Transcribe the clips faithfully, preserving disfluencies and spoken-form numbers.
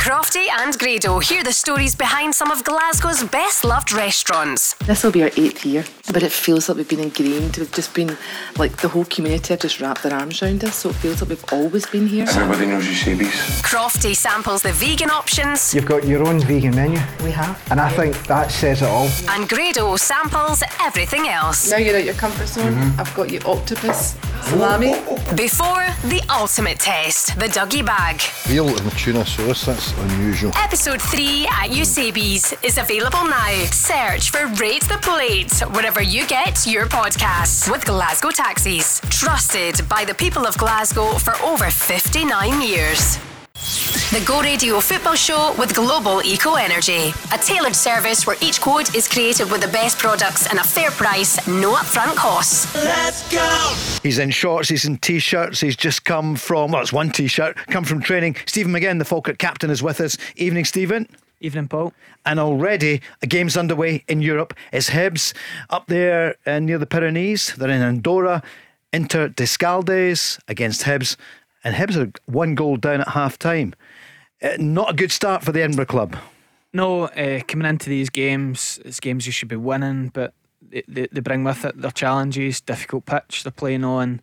Crofty and Grado hear the stories behind some of Glasgow's best loved restaurants. This will be our eighth year, but it feels like we've been ingrained. We've just been, like, the whole community have just wrapped their arms around us, so it feels like we've always been here. Everybody knows Eusebi's. Crofty samples the vegan options. You've got your own vegan menu. We have. And I think that says it all. And Grado samples everything else. Now you're out your comfort zone. Mm-hmm. I've got you octopus, salami. Before the ultimate test, the Dougie Bag. Veal and tuna sauce, that's unusual. Episode three at Eusebi's is available now. Search for Rate the Plate wherever you get your podcasts. With Glasgow Taxis, trusted by the people of Glasgow for over fifty-nine years. The Go Radio Football Show with Global Eco Energy. A tailored service where each quote is created with the best products and a fair price, no upfront costs. Let's go! He's in shorts, he's in t-shirts, he's just come from, well, it's one t-shirt, come from training. Stephen McGinn, the Falkirk captain, is with us. Evening, Stephen. Evening, Paul. And already a game's underway in Europe. It's Hibs up there uh, near the Pyrenees. They're in Andorra. Inter Descaldes against Hibs. And Hibs are one goal down at half time. Uh, not a good start for the Edinburgh club. No, uh, coming into these games, it's games you should be winning, but they, they, they bring with it their challenges, difficult pitch they're playing on.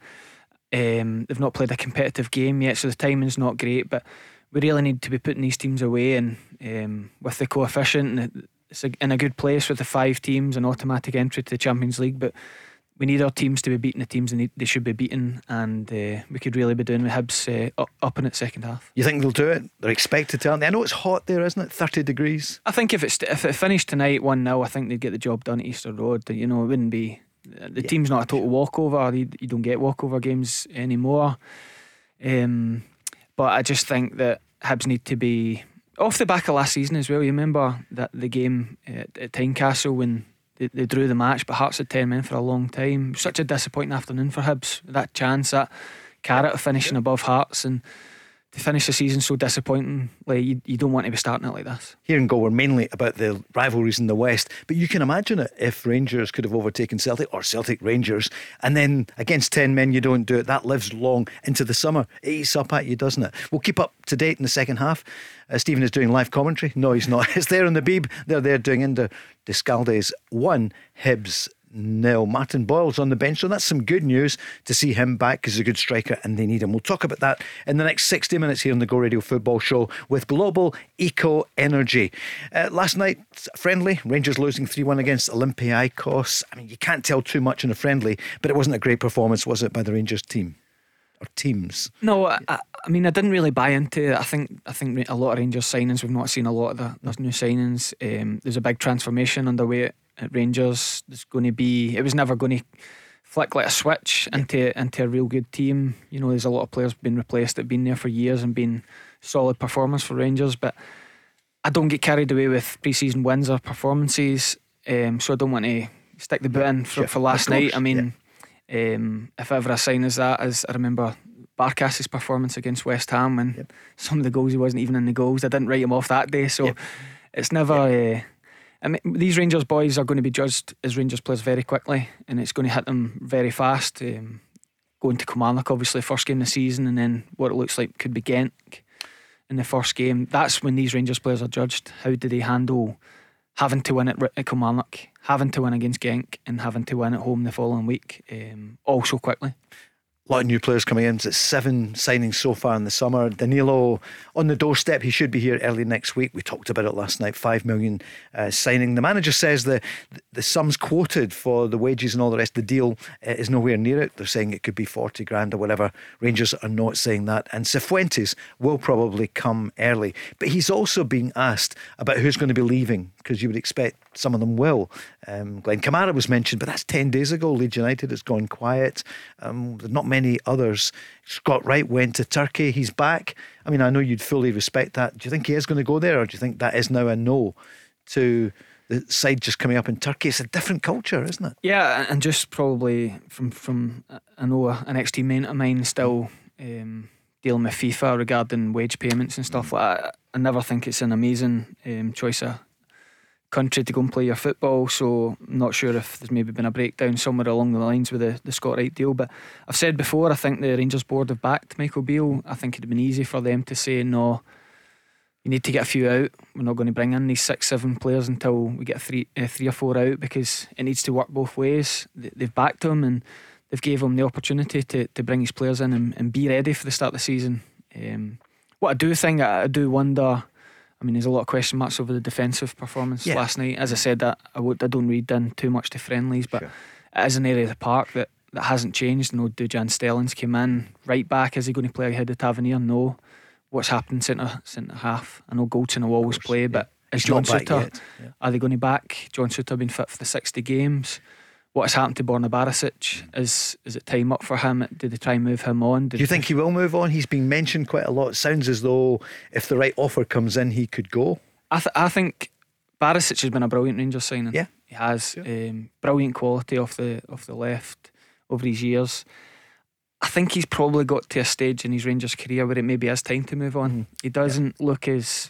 Um, they've not played a competitive game yet, so the timing's not great, but we really need to be putting these teams away. And um, with the coefficient, it's in a good place with the five teams and automatic entry to the Champions League, but we need our teams to be beating the teams they, need, they should be beating, and uh, we could really be doing with Hibs uh, up, up in its second half. You think they'll do it? They're expected to, aren't they? I know it's hot there, isn't it? thirty degrees. I think if, it's, if it finished tonight one nil, I think they'd get the job done at Easter Road. You know, it wouldn't be, the yeah, team's not a total walkover. You, you don't get walkover games anymore. Um, but I just think that Hibs need to be off the back of last season as well. You remember that the game at, at Tynecastle when They, they drew the match, but Hearts had ten men for a long time. Such a disappointing afternoon for Hibs. That chance, that carrot of finishing above Hearts, and to finish the season so disappointing, like you, you don't want to be starting it like this. Here in Go, we're mainly about the rivalries in the West, but you can imagine it if Rangers could have overtaken Celtic, or Celtic Rangers, and then against ten men you don't do it. That lives long into the summer. It eats up at you, doesn't it? We'll keep up to date in the second half. Uh, Stephen is doing live commentary. No, he's not. It's there on the Beeb. They're there doing Inter Descaldes one, Hibs nil. Martin Boyle's on the bench, so that's some good news to see him back, because he's a good striker and they need him. We'll talk about that in the next sixty minutes here on the Go Radio Football Show with Global Eco Energy. Uh, last night, friendly, Rangers losing three one against Olympiacos. I mean, you can't tell too much in a friendly, but it wasn't a great performance, was it, by the Rangers team? Or teams? No, I, I mean, I didn't really buy into it. I think I think a lot of Rangers signings, we've not seen a lot of the, those new signings. Um, there's a big transformation underway at, at Rangers. There's going to be, it was never going to flick like a switch into into a real good team. You know, there's a lot of players being replaced that have been there for years and been solid performers for Rangers, but I don't get carried away with pre-season wins or performances, um, so I don't want to stick the boot in for, for last night. I mean, yeah. um, if ever a sign is that, as I remember Barkas' performance against West Ham, and yep. some of the goals he wasn't even in the goals. I didn't write him off that day, so yep. it's never yep. uh, I mean, these Rangers boys are going to be judged as Rangers players very quickly, and it's going to hit them very fast. Um, going to Kilmarnock, obviously first game of the season, and then what it looks like could be Genk in the first game. That's when these Rangers players are judged. How do they handle having to win at, at Kilmarnock, having to win against Genk, and having to win at home the following week, um, all so quickly? A lot of new players coming in. It's seven signings so far in the summer. Danilo on the doorstep. He should be here early next week. We talked about it last night. Five million uh, signing. The manager says the the sums quoted for the wages and all the rest of the deal uh, is nowhere near it. They're saying it could be forty grand or whatever. Rangers are not saying that. And Cifuentes will probably come early. But he's also being asked about who's going to be leaving, because you would expect some of them will. Um, Glenn Kamara was mentioned, but that's ten days ago. Leeds United has gone quiet. Um, there's not many others. Scott Wright went to Turkey. He's back. I mean, I know you'd fully respect that. Do you think he is going to go there, or do you think that is now a no to the side just coming up in Turkey? It's a different culture, isn't it? Yeah, and just probably from, from I know an ex-teammate of mine still um, dealing with FIFA regarding wage payments and stuff like that. I never think it's an amazing um, choice of country to go and play your football, so I'm not sure if there's maybe been a breakdown somewhere along the lines with the, the Scott Wright deal. But I've said before, I think the Rangers board have backed Michael Beale. I think it'd have been easy for them to say no, you need to get a few out. We're not going to bring in these six, seven players until we get three, uh, three or four out, because it needs to work both ways. They've backed him and they've gave him the opportunity to, to bring his players in and, and be ready for the start of the season. Um, what I do think, I, I do wonder. I mean, there's a lot of question marks over the defensive performance yeah. last night. As I said, that I, would, I don't read in too much to friendlies, but sure. it is an area of the park that, that hasn't changed. No, Dujan Stelling's came in. Right back, is he going to play ahead of Tavernier? No. What's happened centre centre half? I know Goldson will always play, but yeah. is John Souttar? Yeah. Are they going to back John Souttar been fit for the sixty games? What has happened to Borna Barisic? Is is it time up for him? Did they try and move him on? Did Do you think he will move on? He's been mentioned quite a lot. It sounds as though if the right offer comes in, he could go. I th- I think Barisic has been a brilliant Rangers signing. Yeah, he has. Yeah. Um, brilliant quality off the off the left over his years. I think he's probably got to a stage in his Rangers career where it maybe is time to move on. Mm. He doesn't yeah. look as,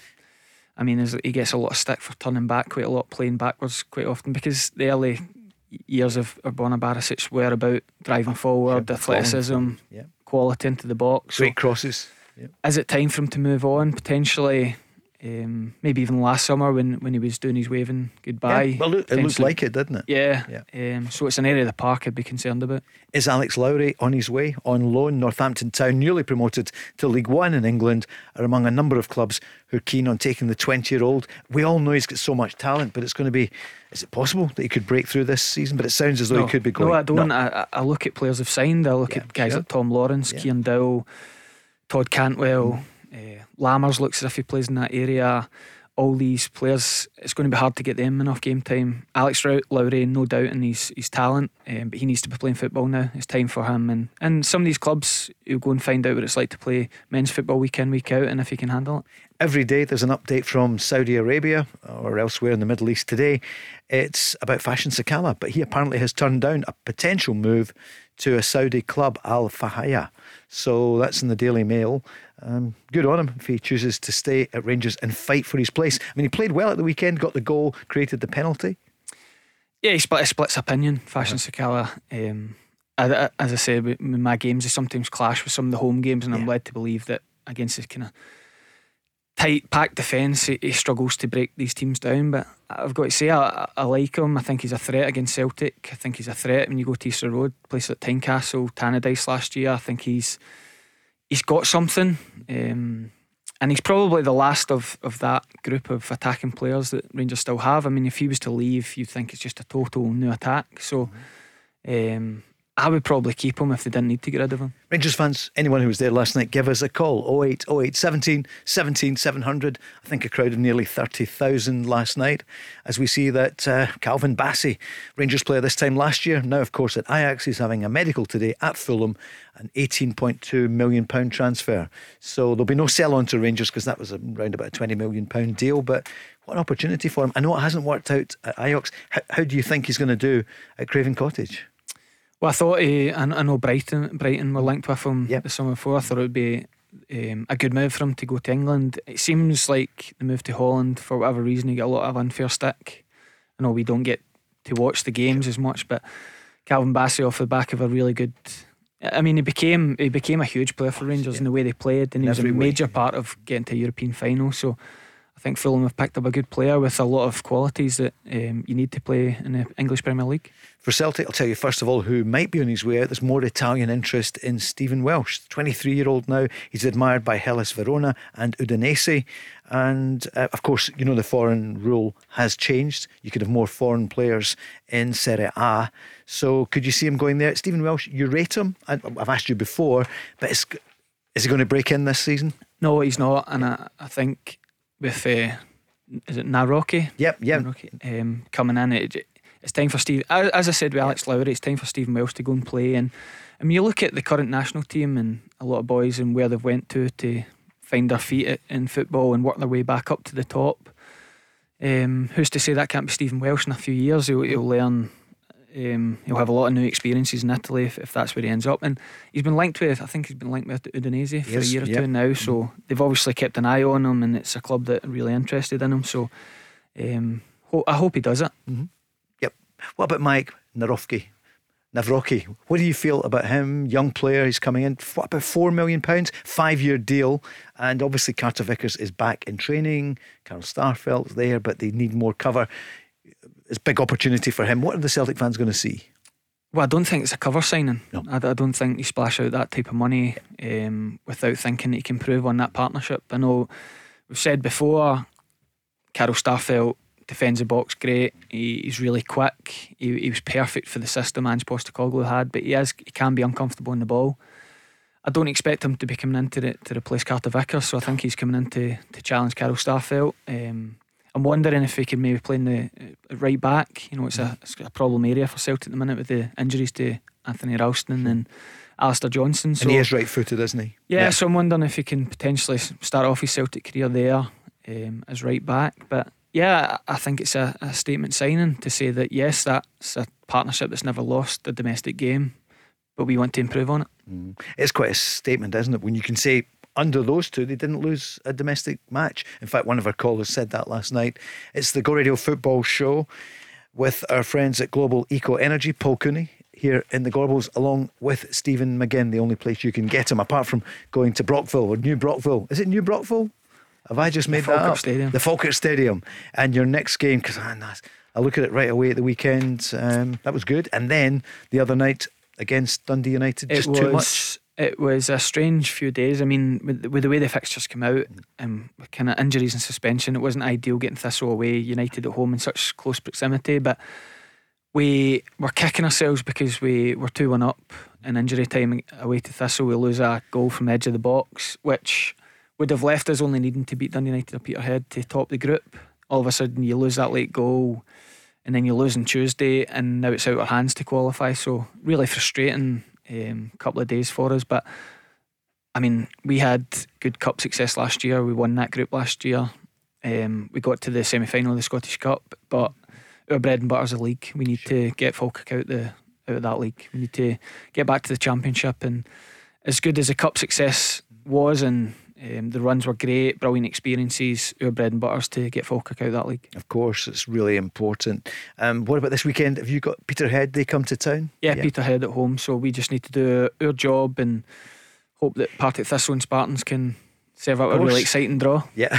I mean, as he gets a lot of stick for turning back quite a lot, playing backwards quite often, because the early years of Borna Barisic were about driving forward, sure, athleticism, yeah. quality into the box. Great so, crosses. Yeah. Is it time for him to move on? Potentially. Um, maybe even last summer when, when he was doing his waving goodbye. Yeah, well, it looked like it, didn't it? Yeah, yeah. Um, so it's an area of the park I'd be concerned about. Is Alex Lowry on his way on loan? Northampton Town, newly promoted to League One in England, are among a number of clubs who are keen on taking the twenty year old. We all know he's got so much talent, but it's going to be, is it possible that he could break through this season? But it sounds as though no, he could be going. No, I don't. I, I look at players who've signed. I look yeah, at guys sure. like Tom Lawrence, yeah. Kieran Dowell, Todd Cantwell, mm. uh, Lammers looks as if he plays in that area. All these players, it's going to be hard to get them enough game time. Alex Lowry, no doubt in his, his talent, um, but he needs to be playing football now. It's time for him. And, and some of these clubs, you'll go and find out what it's like to play men's football week in, week out, and if he can handle it. Every day there's an update from Saudi Arabia or elsewhere in the Middle East. Today it's about Fashion Sakala, but he apparently has turned down a potential move to a Saudi club, Al Fahaya. So that's in the Daily Mail. Um, good on him if he chooses to stay at Rangers and fight for his place. I mean, he played well at the weekend, got the goal, created the penalty. Yeah, he split, he splits opinion, Fashion uh-huh. Sakala. Um, as I said, with my games, I sometimes clash with some of the home games, and yeah. I'm led to believe that against this kind of tight, packed defence, he, he struggles to break these teams down. But I've got to say, I, I like him. I think he's a threat against Celtic. I think he's a threat when you go to Easter Road, places like Tynecastle, Tannadice last year. I think he's he's got something, um, and he's probably the last of, of that group of attacking players that Rangers still have. I mean, if he was to leave, you'd think it's just a total new attack. So um, I would probably keep him if they didn't need to get rid of him. Rangers fans, anyone who was there last night, give us a call. oh eight oh eight seventeen seventeen seven hundred. I think a crowd of nearly thirty thousand last night, as we see that uh, Calvin Bassey, Rangers player this time last year, now of course at Ajax, is having a medical today at Fulham, an eighteen point two million pounds transfer. So there'll be no sell on to Rangers, because that was around about a twenty million pounds deal. But what an opportunity for him. I know it hasn't worked out at Ajax. How, how do you think he's going to do at Craven Cottage? Well, I thought he, I, I know Brighton Brighton were linked with him yep. the summer before. I thought it would be um, a good move for him to go to England. It seems like the move to Holland, for whatever reason, he got a lot of unfair stick. I know we don't get to watch the games as much, but Calvin Bassey, off the back of a really good, I mean, he became he became a huge player for Rangers yeah. in the way they played, and he was a major way. part of getting to a European final. So I think Fulham have picked up a good player with a lot of qualities that um, you need to play in the English Premier League. For Celtic, I'll tell you first of all who might be on his way out. There's more Italian interest in Stephen Welsh, twenty-three year old now. He's admired by Hellas Verona and Udinese, and uh, of course, you know, the foreign rule has changed. You could have more foreign players in Serie A. So could you see him going there? Stephen Welsh, you rate him? I've asked you before, but is, is he going to break in this season? No, he's not. And I, I think with uh, is it Naroki? Yep, yep. Naroki, um, coming in, it, it's time for Steve. As I said with Alex Lowry, it's time for Stephen Welsh to go and play. And I mean, you look at the current national team and a lot of boys and where they've went to to find their feet in football and work their way back up to the top. Um, who's to say that can't be Stephen Welsh in a few years? He'll, he'll learn. Um, he'll have a lot of new experiences in Italy if, if that's where he ends up. And he's been linked with, I think he's been linked with Udinese for yes, a year or yep. two now. So they've obviously kept an eye on him, and it's a club that are really interested in him. So um, ho- I hope he does it. Mm-hmm. Yep. What about Mike Narovki? Nawrocki, what do you feel about him? Young player, he's coming in, what, about four million pounds, five-year deal, and obviously Carter Vickers is back in training. Carl Starfelt's there, but they need more cover. It's a big opportunity for him. What are the Celtic fans going to see? Well, I don't think it's a cover signing. No. I, I don't think you splash out that type of money um, without thinking that you can improve on that partnership. I know we've said before, Carl Starfelt defends the box great. He, he's really quick. He, he was perfect for the system Ange Postecoglou had, but he is he can be uncomfortable on the ball. I don't expect him to be coming into it to replace Carter Vickers, so I think he's coming in to, to challenge Carl Starfelt. Um, I'm wondering if he could maybe play in the uh, right back. You know, it's a, it's a problem area for Celtic at the minute with the injuries to Anthony Ralston and Alistair Johnson. So, and he is right-footed, isn't he? Yeah, yeah, so I'm wondering if he can potentially start off his Celtic career there um, as right back. But yeah, I think it's a, a statement signing to say that yes, that's a partnership that's never lost a domestic game, but we want to improve on it. Mm. It's quite a statement, isn't it, when you can say under those two they didn't lose a domestic match. In fact, one of our callers said that last night. It's the Go Radio Football Show with our friends at Global Eco Energy, Paul Cooney here in the Gorbals, along with Stephen McGinn, the only place you can get him apart from going to Brockville or New Brockville. Is it New Brockville? Have I just made the that Falkirk up? Stadium. The Falkirk Stadium. And your next game, because I look at it right away at the weekend, um, that was good. And then the other night against Dundee United, just it was, too much. It was a strange few days. I mean, with, with the way the fixtures came out, um, with kind of injuries and suspension, it wasn't ideal getting Thistle away, United at home in such close proximity. But we were kicking ourselves because we were two one up in injury time away to Thistle. We lose a goal from the edge of the box, which would have left us only needing to beat Dundee United or Peterhead to top the group. All of a sudden you lose that late goal and then you lose on Tuesday, and now it's out of our hands to qualify. So really frustrating um, couple of days for us. But I mean, we had good cup success last year. We won that group last year. Um, we got to the semi-final of the Scottish Cup, but our bread and butter's the league. We need Sure. to get Falkirk out the out of that league. We need to get back to the Championship. And as good as the cup success was, and Um, the runs were great, brilliant experiences, our bread and butters to get Falkirk out of that league. Of course, it's really important. Um, what about this weekend? Have you got Peterhead? They come to town? Yeah, yeah, Peterhead at home. So we just need to do our job and hope that Partick Thistle and Spartans can serve out a really exciting draw. Yeah.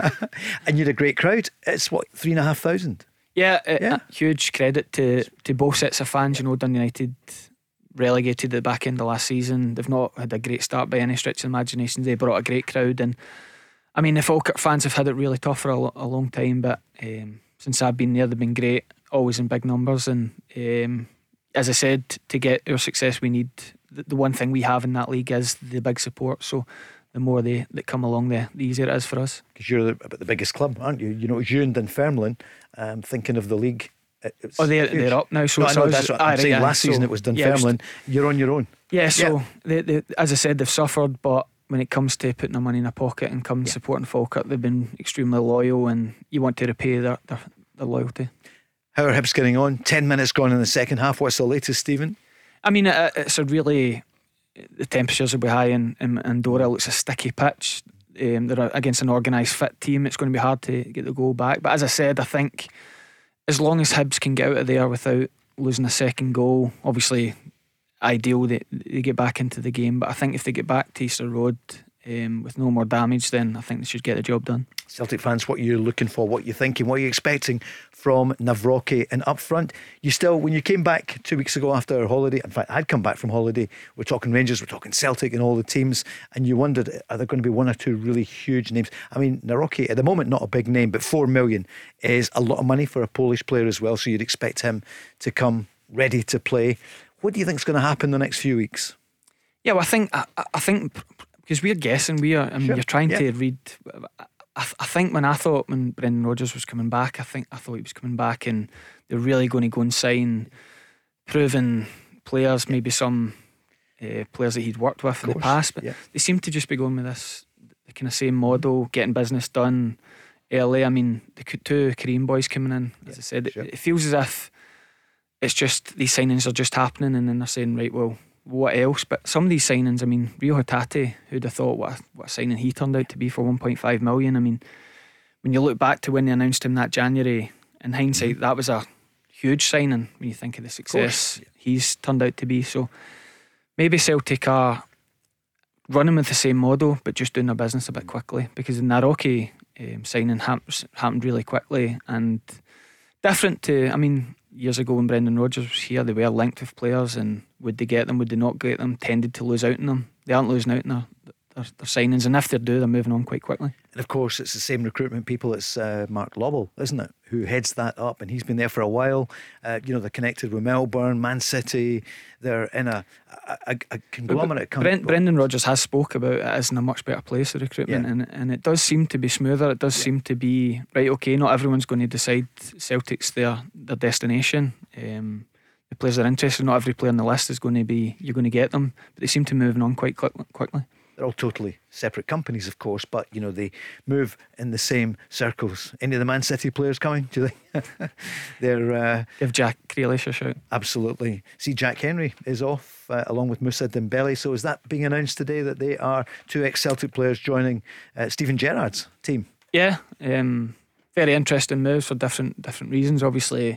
And you had a great crowd. It's what, three and a half thousand? Yeah, uh, yeah. Huge credit to, to both sets of fans. You know, Dundee United relegated at the back end of last season. They've not had a great start by any stretch of the imagination. They brought a great crowd, and I mean the Falkirk fans have had it really tough for a, lo- a long time, but um, since I've been there they've been great, always in big numbers. And um, as I said, to get our success we need the, the one thing we have in that league is the big support. So the more they that come along, the, the easier it is for us. Because you're the, about the biggest club, aren't you? You know, it's you and Dunfermline. Um, thinking of the league, It's oh, they're, huge. they're up now. So no, it's I know, us. that's what Ah, I'm right, saying. yeah. Last season so, it was yeah, Dunfermline. You're on your own. Yeah, so yeah. They, they, as I said, they've suffered, but when it comes to putting their money in their pocket and come yeah. supporting Falkirk, they've been extremely loyal, and you want to repay their, their, their loyalty. How are Hibs getting on? Ten minutes gone in the second half. What's the latest, Stephen? I mean, it, it's a really, the temperatures will be high in, in, in Dora. It looks a sticky pitch. Um, they're against an organised fit team. It's going to be hard to get the goal back. But as I said, I think as long as Hibs can get out of there without losing a second goal, obviously ideal that they get back into the game. But I think if they get back to Easter Road um, with no more damage, then I think they should get the job done. Celtic fans, what you're looking for, what you're thinking, what you're expecting from Nawrocki. And up front, you still, when you came back two weeks ago after our holiday, in fact I'd come back from holiday, we're talking Rangers, we're talking Celtic and all the teams, and you wondered, are there going to be one or two really huge names? I mean, Nawrocki at the moment not a big name, but four million is a lot of money for a Polish player as well, so you'd expect him to come ready to play. What do you think is going to happen in the next few weeks? Yeah, well, I think I, I think because we're guessing, we are. I mean, Sure. you're trying yeah. to read. I, I think when I thought when Brendan Rodgers was coming back, I think I thought he was coming back, and they're really going to go and sign proven players, maybe some uh, players that he'd worked with in the past. But yeah. they seem to just be going with this the kind of same model, getting business done early. I mean, the two Korean boys coming in, as Yeah, I said, sure. it, it feels as if it's just these signings are just happening, and then they're saying, right, well, what else? But some of these signings, I mean, Rio Hatate, who'd have thought what a, what a signing he turned out to be for one point five million. I mean, when you look back to when they announced him that January, in hindsight, mm-hmm. that was a huge signing when you think of the success of he's turned out to be. So maybe Celtic are running with the same model but just doing their business a bit quickly, because the Naroki um, signing hap- happened really quickly and different to, I mean, years ago when Brendan Rodgers was here, they were linked with players, and would they get them, would they not get them, tended to lose out on them. They aren't losing out on their, their, their signings, and if they do, they're moving on quite quickly. And of course it's the same recruitment people. It's uh, Mark Lobble, isn't it, who heads that up, and he's been there for a while. uh, you know, they're connected with Melbourne, Man City. They're in a, a, a conglomerate. But Brent, Brendan Rodgers has spoke about it as in a much better place, the recruitment, yeah. and, and it does seem to be smoother. It does yeah. seem to be right, okay, not everyone's going to decide Celtic's their, their destination. um, The players are interested. Not every player on the list is going to be, you're going to get them, but they seem to move on quite quick, quickly. They're all totally separate companies, of course, but you know, they move in the same circles. Any of the Man City players coming, do you think? They're uh, give Jack Grealish a shout. Absolutely. See, Jack Henry is off uh, along with Moussa Dembele. So is that being announced today, that they are two ex-Celtic players joining uh, Steven Gerrard's team? Yeah, um, very interesting moves for different different reasons. Obviously,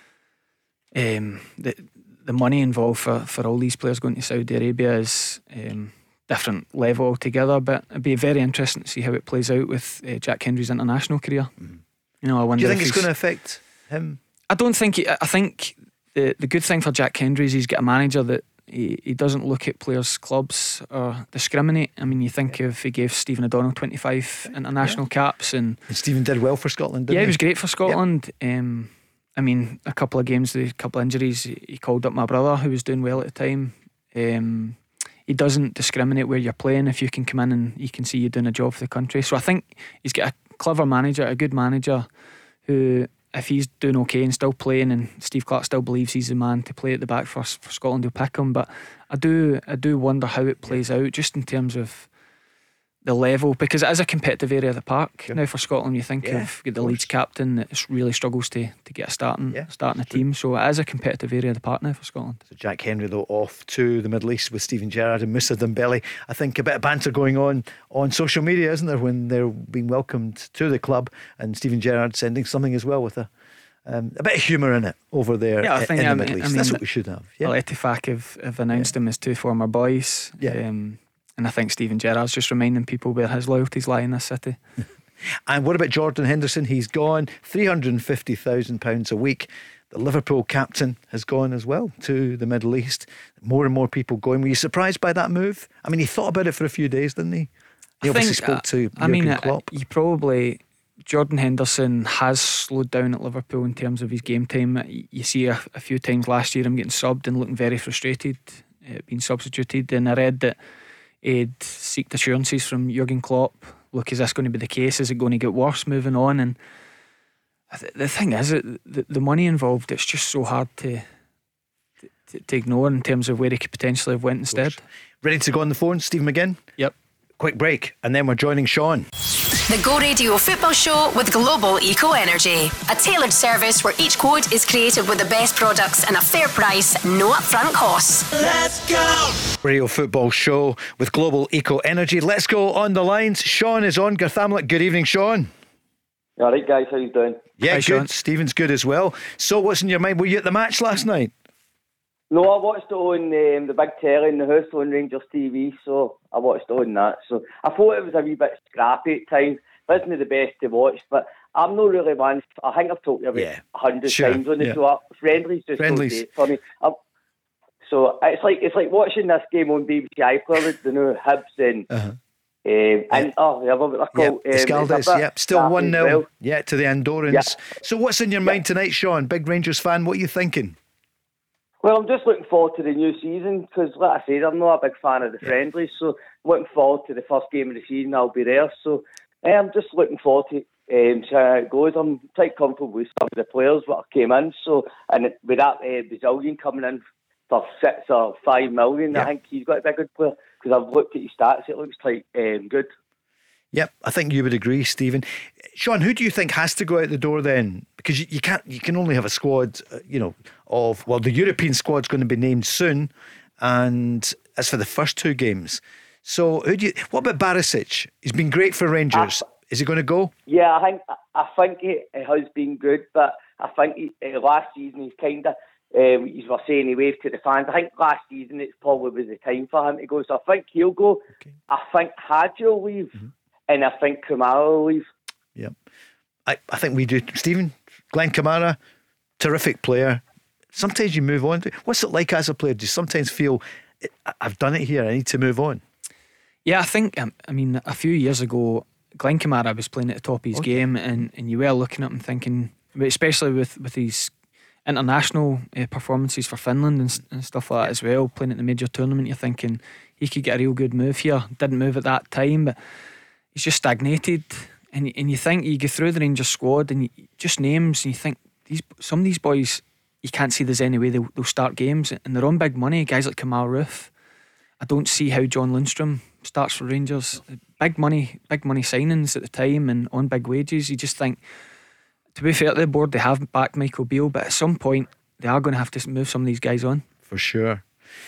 um, the the money involved for, for all these players going to Saudi Arabia is um, different level altogether, but it'd be very interesting to see how it plays out with uh, Jack Henry's international career. Mm. You know, I wonder. Do you think if it's going to affect him? I don't think. He, I think the the good thing for Jack Henry is he's got a manager that he, he doesn't look at players' clubs or discriminate. I mean, you think yeah. if he gave Stephen O'Donnell twenty-five international yeah. caps, and, and Stephen did well for Scotland, didn't yeah, he? he was great for Scotland. Yep. Um, I mean, a couple of games, a couple of injuries, he called up my brother who was doing well at the time. Um, he doesn't discriminate where you're playing. If you can come in and you can see you doing a job for the country. So I think he's got a clever manager, a good manager, who, if he's doing okay and still playing, and Steve Clarke still believes he's the man to play at the back for, for Scotland, he'll pick him. But I do I do wonder how it plays out, just in terms of the level, because it is a competitive area of the park. Sure. Now for Scotland, you think yeah, of, of the Leeds captain that really struggles to, to get a starting yeah, starting a team. So it is a competitive area of the park now for Scotland. So Jack Henry though off to the Middle East with Steven Gerrard and Moussa Dembele. I think a bit of banter going on on social media, isn't there, when they're being welcomed to the club, and Steven Gerrard sending something as well with a um, a bit of humour in it over there. Yeah, I think in the I Middle mean, East. I mean, that's what we should have. Yeah. Al Ettifaq have, have announced yeah. them as two former boys. Yeah. Um, And I think Steven Gerrard's just reminding people where his loyalties lie in this city. And what about Jordan Henderson? He's gone. three hundred fifty thousand pounds a week. The Liverpool captain has gone as well to the Middle East. More and more people going. Were you surprised by that move? I mean, he thought about it for a few days, didn't he? He I obviously think, spoke to I mean, Jurgen Klopp. You probably... Jordan Henderson has slowed down at Liverpool in terms of his game time. You see a, a few times last year him getting subbed and looking very frustrated, uh, being substituted. And I read that he'd seeked assurances from Jurgen Klopp. Look, is this going to be the case? Is it going to get worse moving on? And th- the thing is, it, the, the money involved, it's just so hard to, to to ignore in terms of where he could potentially have went instead. Ready to go on the phone, Stephen McGinn? Yep. Quick break, and then we're joining Sean. The Go Radio Football Show with Global Eco Energy. A tailored service where each quote is created with the best products and a fair price, no upfront costs. Let's go! Radio Football Show with Global Eco Energy. Let's go on the lines. Sean is on Garthamlet. Good evening, Sean. All right, guys, how you doing? Yeah, Hi, good. Sean. Stephen's good as well. So what's in your mind? Were you at the match last night? No, I watched it on um, the big telly in the house on Rangers T V, so I watched it on that. So I thought it was a wee bit scrappy at times. It wasn't the best to watch, but I'm not really one. I think I've talked about it yeah. a hundred sure. times on the yeah. show. Friendly's just Friendlies. so great for me. I'm, so it's like it's like watching this game on B B C iPlayer with the new Hibs and uh-huh. um, and yeah. oh, yeah, what they're called. Yep. Um, Escaldes, yep. Still one nil. well. Yeah, to the Andorrans. Yeah. So what's in your mind tonight, Sean? Big Rangers fan. What are you thinking? Well, I'm just looking forward to the new season because, like I said, I'm not a big fan of the yeah. friendlies. So, looking forward to the first game of the season. I'll be there. So, I'm just looking forward to um, see how it goes. I'm quite comfortable with some of the players that came in. So, and with that uh, Brazilian coming in for six or five million, yeah. I think he's got to be a good player because I've looked at his stats. It looks like um, good. Yep, I think you would agree, Stephen. Sean, who do you think has to go out the door then? Because you, you can't, you can only have a squad, uh, you know, of well, the European squad's going to be named soon, and as for the first two games. So, who do you? What about Barisic? He's been great for Rangers. Is he going to go? Yeah, I think I think he, he has been good, but I think he, uh, last season he's kind of, um, you were saying he waved to the fans. I think last season it's probably was the time for him to go, so I think he'll go. Okay. I think Hadji will leave, mm-hmm. and I think Kamara will leave. Yeah, I, I think we do. Stephen, Glenn Kamara, terrific player. Sometimes you move on. What's it like as a player? Do you sometimes feel, I've done it here, I need to move on? Yeah, I think, um, I mean, a few years ago, Glenn Kamara was playing at the top of his okay. game, and, and you were looking at him thinking, especially with, with his international uh, performances for Finland and, and stuff like that as well, playing at the major tournament, you're thinking he could get a real good move here. Didn't move at that time, but he's just stagnated. And, and you think you go through the Rangers squad and you, just names, and you think these some of these boys, you can't see there's any way they'll, they'll start games, and they're on big money. Guys like Kamal Roof, I don't see how John Lundstrom starts for Rangers. Big money, big money signings at the time and on big wages. You just think, to be fair to the board, they have backed Michael Beale, but at some point they are going to have to move some of these guys on. For sure.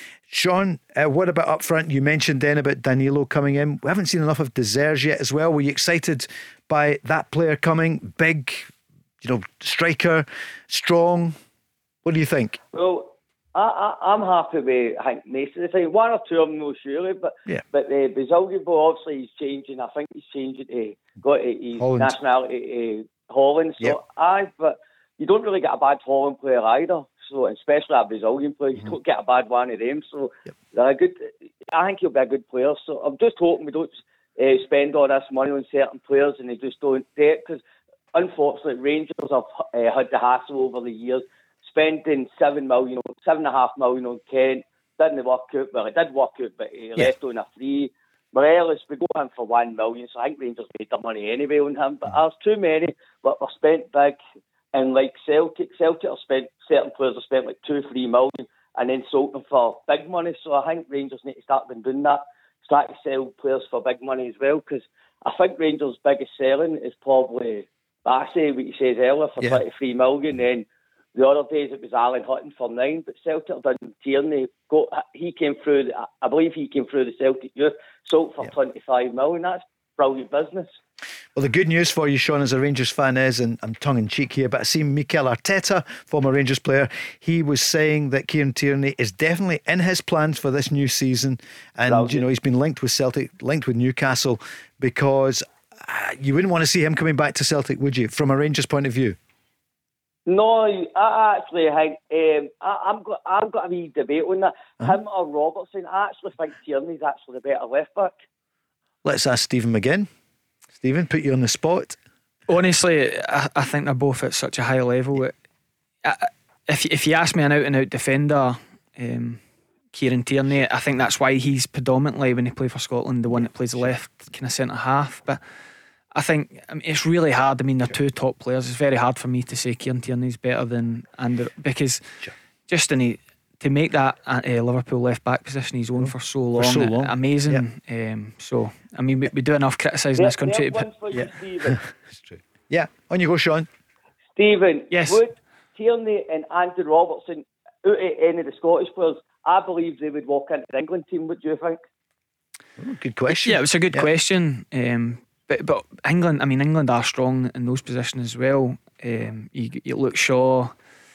Sean, uh, what about up front? You mentioned then about Danilo coming in. We haven't seen enough of Desers yet as well. Were you excited by that player coming? Big, you know, striker, strong. What do you think? Well, I, I, I'm happy with, I think, most of the time. One or two of them, no, surely, but yeah. but the uh, Bazalgio, obviously, he's changing. I think he's changing to got his Holland. nationality to Holland. So, yep. I, but you don't really get a bad Holland player either. So, especially a Brazilian player, you mm-hmm. don't get a bad one of them. So, yep. they're a good. I think he'll be a good player. So, I'm just hoping we don't uh, spend all this money on certain players and they just don't do it, because unfortunately, Rangers have uh, had the hassle over the years. Spending seven million, seven and a half million on Kent didn't work out. Well, it did work out, but he yeah. left on a free. Morelos, we got him for one million, so I think Rangers made their money anyway on him. But there's too many, but they're spent big, and like Celtic, Celtic have spent certain players have spent like two, three million, and then sold them for big money. So I think Rangers need to start doing that, start to sell players for big money as well, because I think Rangers' biggest selling is probably Bassey, what you said earlier, for yeah. twenty-three million, then. The other days it was Alan Hutton for nine, but Celtic done Tierney. Got, he came through, the, I believe he came through the Celtic youth, sold for yep. twenty-five million. That's brilliant business. Well, the good news for you, Sean, as a Rangers fan is, and I'm tongue in cheek here, but I see Mikel Arteta, former Rangers player, he was saying that Kieran Tierney is definitely in his plans for this new season. And, brilliant. You know, he's been linked with Celtic, linked with Newcastle, because uh, you wouldn't want to see him coming back to Celtic, would you, from a Rangers point of view? No, I actually think um, I, I'm got I've got a wee debate on that. Uh-huh. Him or Robertson? I actually think Tierney's actually the better left back. Let's ask Stephen McGinn. Stephen, put you on the spot. Honestly, I, I think they're both at such a high level. I, if if you ask me an out and out defender, um, Kieran Tierney, I think that's why he's predominantly, when he plays for Scotland, the one that plays the left kind of centre half. But I think I mean, it's really hard. I mean, they're two top players. It's very hard for me to say Kieran Tierney's better than Andrew, because sure. just in a, to make that uh, Liverpool left back position his own for so long, for so long. amazing. Yep. Um, so I mean, we, we do enough criticising yeah, this country. Yeah, one for you, yeah. Stephen. It's true. Yeah, on you go, Sean. Stephen, yes. Would Tierney and Andrew Robertson, out of any of the Scottish players, I believe they would walk into the England team. What do you think? Oh, good question. Yeah, it was a good yeah. question. Um, But, but England, I mean, England are strong in those positions as well. Um, you, you look Shaw,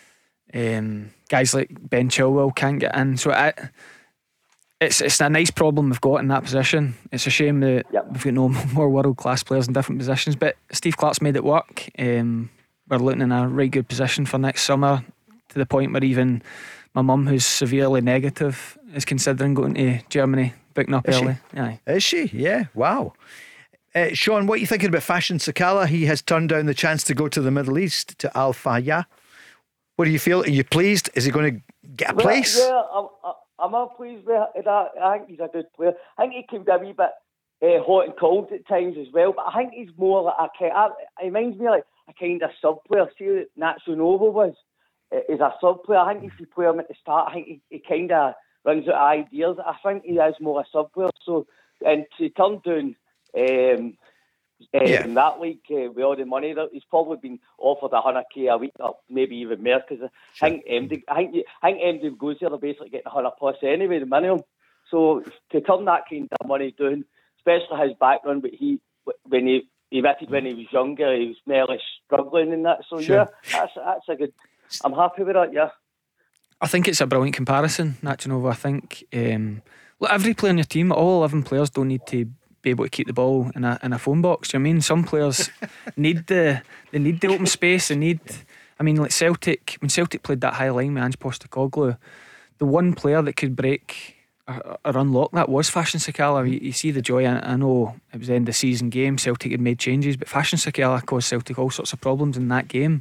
um, guys like Ben Chilwell can't get in. So I, it's it's a nice problem we've got in that position. It's a shame that yep. we've got no more world class players in different positions. But Steve Clarke's made it work. Um, we're looking in a right good position for next summer, to the point where even my mum, who's severely negative, is considering going to Germany, booking up is early. She? Aye. Is she? Yeah. Wow. Uh, Sean, what are you thinking about Fashion Sakala? He has turned down the chance to go to the Middle East, to Al Fayha. What do you feel? Are you pleased? Is he going to get a well, place? Yeah, I'm, I'm not pleased with that. I think he's a good player. I think he can be a wee bit uh, hot and cold at times as well, but I think he's more like a kind of, it reminds me like a kind of sub player. See what Nacho Novo was? Is a sub player. I think if you play him at the start, I think he, he kind of runs out of ideas. I think he is more a sub player. So, and to turn down Um, uh, yeah. in that league uh, with all the money that he's probably been offered a hundred k a week or maybe even more, because sure. I think M D, I think I think M D goes there, they're basically getting a hundred plus anyway, the minimum. So to turn that kind of money down, especially his background, but he when he he admitted when he was younger he was merely struggling in that. So Sure. yeah, that's that's a good. I'm happy with that. Yeah. I think it's a brilliant comparison, Nacionova. I think um, look, every player in your team, all eleven players, don't need to be able to keep the ball in a in a phone box. Do you know what I mean? Some players need the they need the open space. They need. I mean, like Celtic, when Celtic played that high line with Ange Postecoglou, the one player that could break or, or unlock that was Fashion Sakala. You, you see the joy. I, I know it was the end of the season game. Celtic had made changes, but Fashion Sakala caused Celtic all sorts of problems in that game.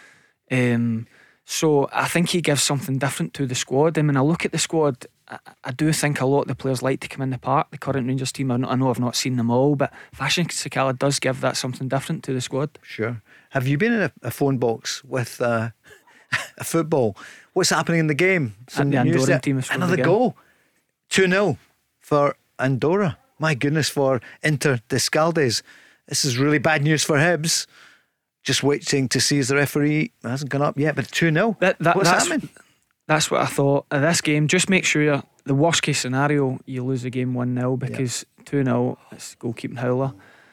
Um. So I think he gives something different to the squad. I mean, I look at the squad, I, I do think a lot of the players like to come in the park. The current Rangers team, I know, I know I've not seen them all, but Fashion Sakala does give that something different to the squad. Sure. Have you been in a, a phone box with uh, a football? What's happening in the game? And the news Andorran there. team is thrown Another again. goal. two nil for Andorra. My goodness, for Inter Descaldes. This is really bad news for Hibs. Just waiting to see as the referee hasn't gone up yet, but two nil. That, that, What's that's, happening? That's what I thought. Of this game, just make sure the worst case scenario, you lose the game one nil because two nil, it's goalkeeping howler.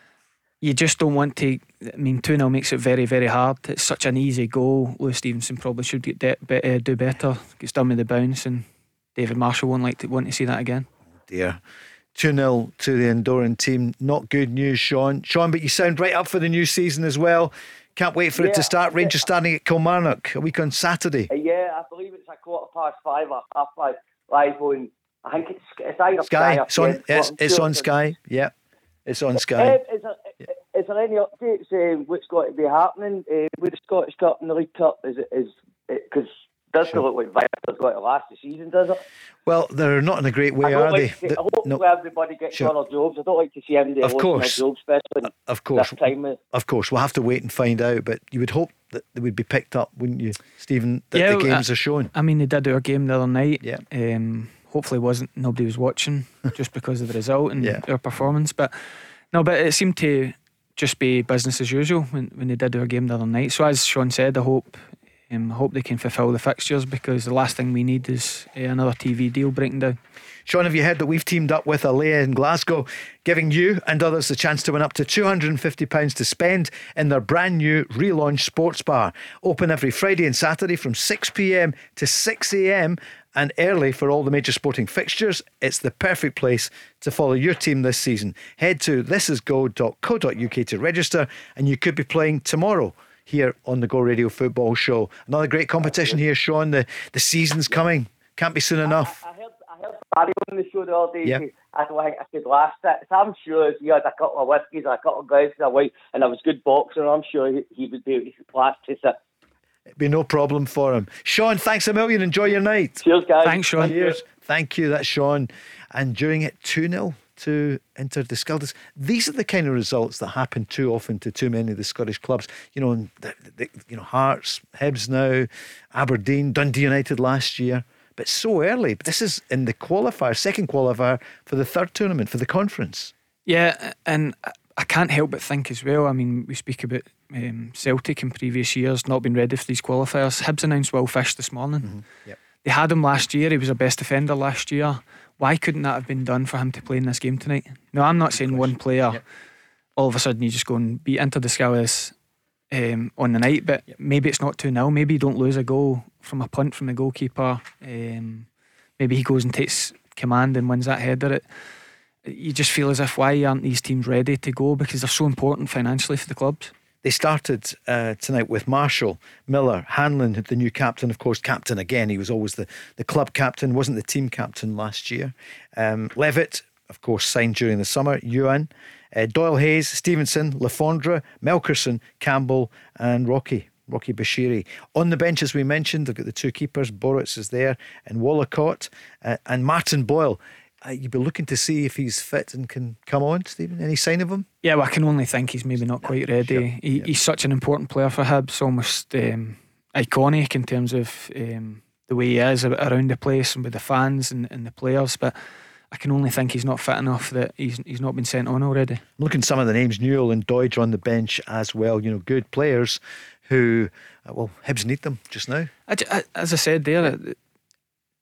You just don't want to. I mean, two nil makes it very, very hard. It's such an easy goal. Lewis Stevenson probably should get de- be, uh, do better. Gets done with the bounce, and David Marshall won't like to want to see that again. Dear. two nil to the Andorran team. Not good news, Sean. Sean, but you sound right up for the new season as well. Can't wait for Yeah, it to start. Rangers yeah. starting at Kilmarnock a week on Saturday. Uh, yeah, I believe it's a quarter past five or half five live on. I think it's it's either Sky. Sky or It's on, Ten, it's, I'm it's sure on it's- Sky. Yeah, it's on Uh, Sky. is, there, is there any updates? Um, what's got to be happening uh, with the Scottish Cup and the League Cup? Is it is because it doesn't Sure. look like Viper's got to last the season, does it? Well, they're not in a great way, I don't are like they? to see, The- I hope no, everybody gets Sure. Connor Jobs. I don't like to see him do Of course. Jobs, especially of course, this time. of course, we'll have to wait and find out. But you would hope that they would be picked up, wouldn't you, Stephen? That Yeah, the games I- are shown. I mean, they did our game the other night. Yeah. Um, hopefully, wasn't nobody was watching just because of the result and Yeah. our performance. But no, but it seemed to just be business as usual when, when they did our game the other night. So as Sean said, I hope um, I hope they can fulfil the fixtures, because the last thing we need is uh, another T V deal breaking down. Sean, have you heard that we've teamed up with Alea in Glasgow, giving you and others the chance to win up to two hundred fifty pounds to spend in their brand new relaunched sports bar. Open every Friday and Saturday from six p.m. to six a.m. and early for all the major sporting fixtures. It's the perfect place to follow your team this season. Head to this is go dot co dot uk to register, and you could be playing tomorrow here on the Go Radio Football Show. Another great competition here, Sean. The, the season's coming. Can't be soon enough. I, I heard I heard Barry on the show the other day. Yep. Say, I don't think I could last it. So I'm sure if he had a couple of whiskies, a couple of glasses of wine, and I was good boxer, I'm sure he, he would be able to last this it. It'd be no problem for him. Sean, thanks a million. Enjoy your night. Cheers, guys. Thanks, Sean. Cheers. Thank you. That's Sean. And during it, two nil to Inter Descaldes. These are the kind of results that happen too often to too many of the Scottish clubs. You know, the, the, you know, Hearts, Hibs now, Aberdeen, Dundee United last year. But so early. But this is in the qualifier, second qualifier for the third tournament, for the conference. Yeah, and I can't help but think as well. I mean, we speak about um, Celtic in previous years not being ready for these qualifiers. Hibs announced Will Fish this morning. Mm-hmm. Yep. They had him last year. He was our best defender last year. Why couldn't that have been done for him to play in this game tonight? No, I'm not saying one player, Yep. all of a sudden you just go and beat Inter Descaldes um, on the night, but Yep. maybe it's not two nil. Maybe you don't lose a goal from a punt from the goalkeeper. Um, maybe he goes and takes command and wins that header. It, you just feel as if, why aren't these teams ready to go? Because they're so important financially for the clubs. They started uh, tonight with Marshall, Miller, Hanlon, the new captain, of course, captain again. He was always the, the club captain, wasn't the team captain last year. Um, Levitt, of course, signed during the summer. Ewan, uh, Doyle Hayes, Stevenson, Lafondra, Melkerson, Campbell, and Rocky. Rocky Bashiri. On the bench, as we mentioned, they've got the two keepers. Boritz is there, and Wallacott, uh, and Martin Boyle. Uh, you'd be looking to see if he's fit and can come on, Stephen. Any sign of him? Yeah, well, I can only think he's maybe not quite ready. Sure. He, Yeah. He's such an important player for Hibs, almost um, iconic in terms of um, the way he is around the place and with the fans and, and the players. But I can only think he's not fit enough that he's he's not been sent on already. I'm looking at some of the names. Newell and Doidge are on the bench as well. You know, good players who, uh, well, Hibs need them just now. I, I, as I said there,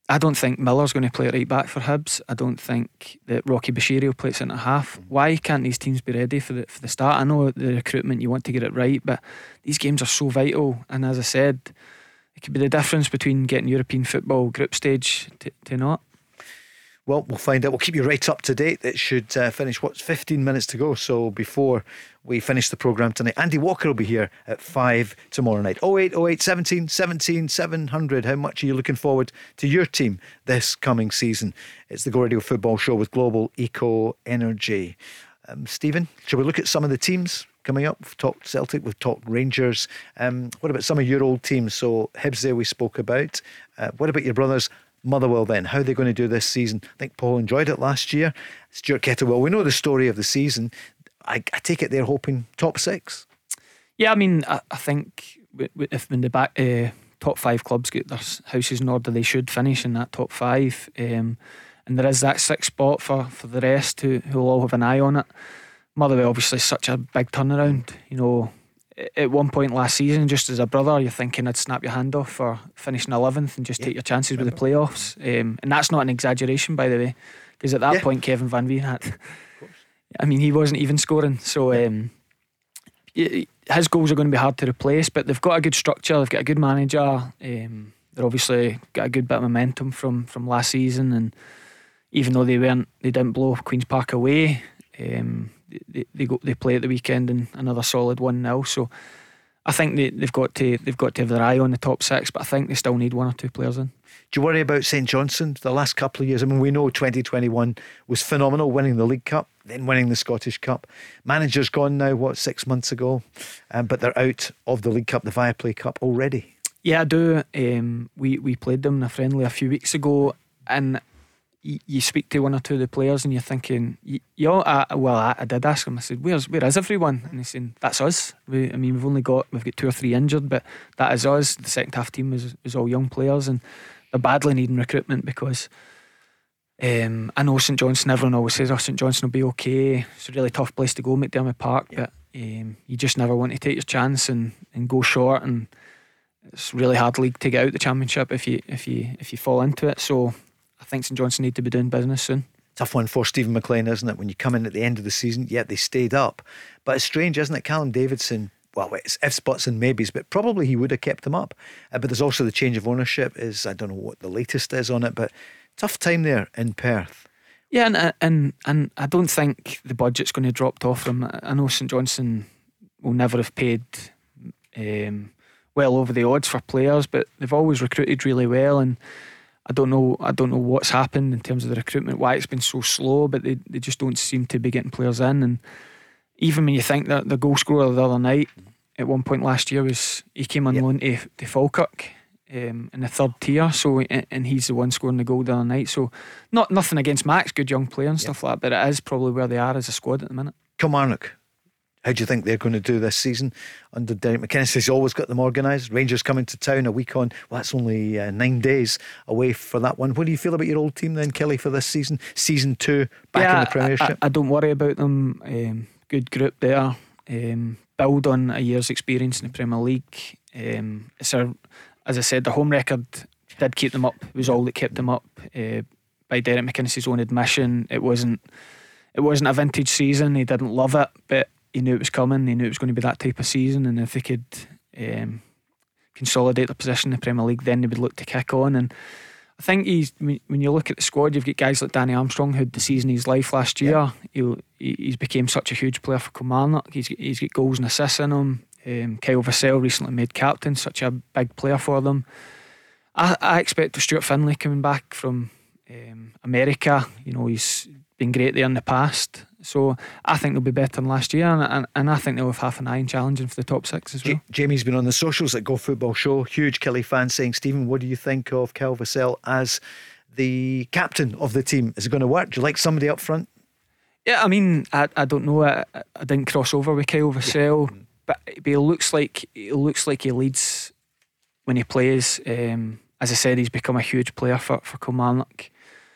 I don't think Miller's going to play it right back for Hibs. I don't think that Rocky Bashiri will play it centre half. Mm-hmm. Why can't these teams be ready for the for the start? I know the recruitment, you want to get it right, but these games are so vital. And as I said, it could be the difference between getting European football group stage to, to not. Well, we'll find out. We'll keep you right up to date. It should uh, finish, what's fifteen minutes to go. So before we finish the programme tonight, Andy Walker will be here at five tomorrow night. oh eight oh eight seventeen seventeen seven hundred. How much are you looking forward to your team this coming season? It's the Go Radio Football Show with Global Eco Energy. Um, Stephen, shall we look at some of the teams coming up? We've talked Celtic, we've talked Rangers. Um, what about some of your old teams? So Hibs there we spoke about. Uh, what about your brothers? Motherwell then, how are they going to do this season? I think Paul enjoyed it last year. Stuart Kettlewell, we know the story of the season. I, I take it they're hoping top six. Yeah, I mean, I, I think if when the back uh, top five clubs get their houses in order, they should finish in that top five. Um, and there is that sixth spot for, for the rest who who will all have an eye on it. Motherwell obviously is such a big turnaround. You know, at one point last season, just as a brother, you're thinking I'd snap your hand off for finishing eleventh and just yeah. take your chances with the playoffs. Um, and that's not an exaggeration, by the way, because at that yeah. point Kevin Van Veen had, I mean, he wasn't even scoring. So um, his goals are going to be hard to replace, but they've got a good structure, they've got a good manager. Um, they're obviously got a good bit of momentum from from last season, and even though they weren't, they didn't blow Queen's Park away. Um, They they go they play at the weekend in another solid one nil. So I think they they've got to they've got to have their eye on the top six, but I think they still need one or two players in. Do you worry about St Johnstone the last couple of years? I mean, we know twenty twenty-one was phenomenal, winning the League Cup, then winning the Scottish Cup. Manager's gone now, what, six months ago, um, but they're out of the League Cup, the Viaplay Cup already. Yeah, I do. Um, we we played them in a friendly a few weeks ago, and you speak to one or two of the players and you're thinking, yeah, uh, well, I, I did ask them. I said, "Where's where is everyone?" And they said, "That's us." We, I mean, we've only got we've got two or three injured, but that is us. The second half team is is all young players, and they're badly needing recruitment because um, I know St Johnstone. Everyone always says, "Oh, St Johnstone will be okay." It's a really tough place to go, McDermott Park, yeah. but um, you just never want to take your chance and, and go short. And it's a really hard league to get out the Championship if you if you if you fall into it. So I think St Johnstone need to be doing business soon. Tough one for Stephen McLean, isn't it? When you come in at the end of the season, yet they stayed up. But it's strange, isn't it? Callum Davidson, well, it's ifs, buts and maybes, but probably he would have kept them up. Uh, but there's also the change of ownership. Is I don't know what the latest is on it, but tough time there in Perth. Yeah, and and and I don't think the budget's going to drop off them. I know St Johnstone will never have paid um, well over the odds for players, but they've always recruited really well, and I don't know I don't know what's happened in terms of the recruitment, why it's been so slow, but they, they just don't seem to be getting players in. And even when you think that the goal scorer the other night at one point last year was he came on yep. loan to, to Falkirk um, in the third tier, so and he's the one scoring the goal the other night. So not nothing against Max, good young player and yep. stuff like that, but it is probably where they are as a squad at the minute. Kilmarnock, how do you think they're going to do this season under Derek McInnes? He's always got them organised. Rangers coming to town a week on, well, that's only uh, nine days away for that one. What do you feel about your old team then, Kelly, for this season? Season two, back yeah, in the Premiership? I, I don't worry about them. Um, good group there. Um, build on a year's experience in the Premier League. Um, it's a, as I said, the home record did keep them up. It was all that kept them up. Uh, by Derek McInnes' own admission, it wasn't. It wasn't a vintage season. He didn't love it, but he knew it was coming. He knew it was going to be that type of season, and if they could um, consolidate their position in the Premier League, then they would look to kick on. And I think he's when you look at the squad, you've got guys like Danny Armstrong, who had the season of his life last year. Yeah. He he's became such a huge player for Kilmarnock. He's he's got goals and assists in him. Um, Kyle Vassell recently made captain, such a big player for them. I, I expect Stuart Finlay coming back from um, America. You know, he's been great there in the past. So I think they'll be better than last year, and, and, and I think they'll have half an eye in challenging for the top six as well. J- Jamie's been on the socials at Go Football Show, huge Kelly fan, saying, Stephen, what do you think of Kyle Vassell as the captain of the team? Is it going to work? Do you like somebody up front? Yeah, I mean, I, I don't know. I, I didn't cross over with Kyle Vassell, yeah. but, but he looks like he looks like he leads when he plays. Um, as I said, he's become a huge player for, for Kilmarnock.